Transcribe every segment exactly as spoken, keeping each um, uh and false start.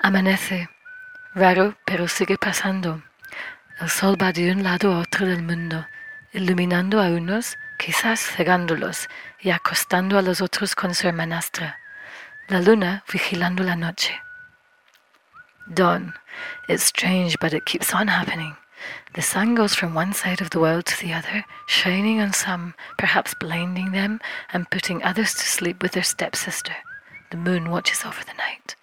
Amanece, raro pero sigue pasando. El sol va de un lado a otro del mundo, iluminando a unos, quizás cegándolos, y acostando a los otros con su hermanastra. La luna vigilando la noche. Dawn. It's strange, but it keeps on happening. The sun goes from one side of the world to the other, shining on some, perhaps blinding them, and putting others to sleep with their stepsister. The moon watches over the night.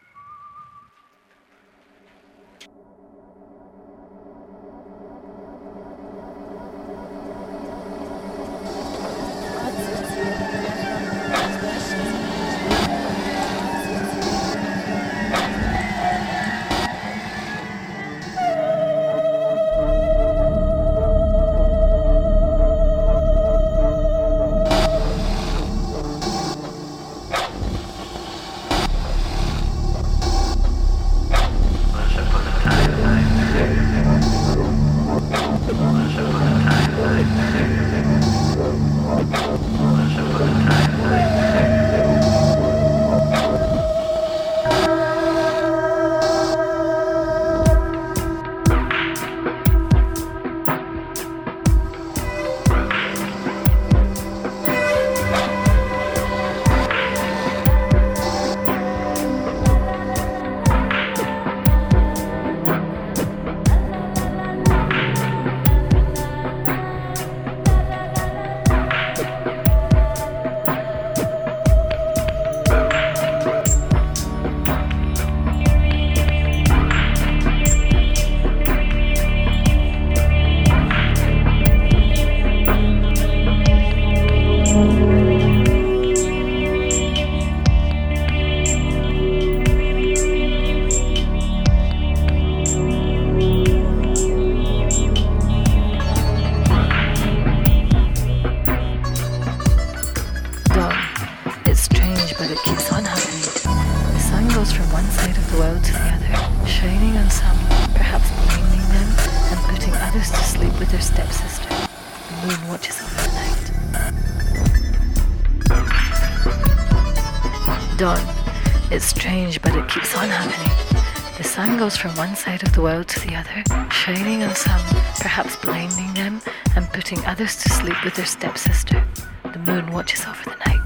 Dawn. It's strange, but it keeps on happening. The sun goes from one side of the world to the other, shining on some, perhaps blinding them, and putting others to sleep with their stepsister. The moon watches over the night.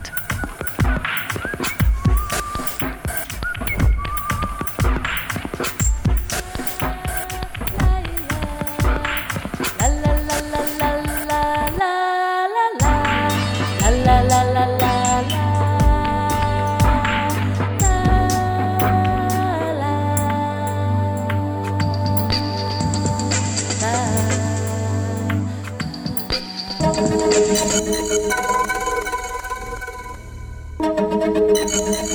Thank you.